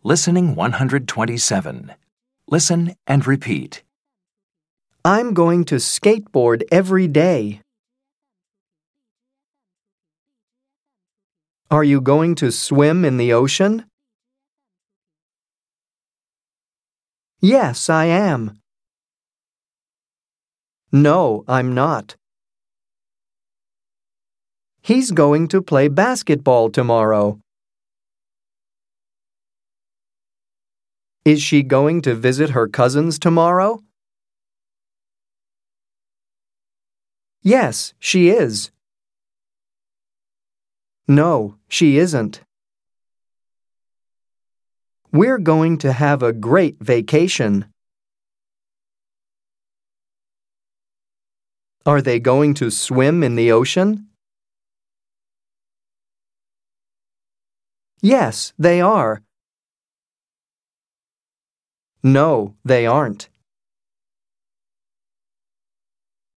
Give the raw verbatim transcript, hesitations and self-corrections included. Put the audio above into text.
Listening one hundred twenty-seven. Listen and repeat. I'm going to skateboard every day. Are you going to swim in the ocean? Yes, I am. No, I'm not. He's going to play basketball tomorrow. Is she going to visit her cousins tomorrow? Yes, she is. No, she isn't. We're going to have a great vacation. Are they going to swim in the ocean? Yes, they are. No, they aren't.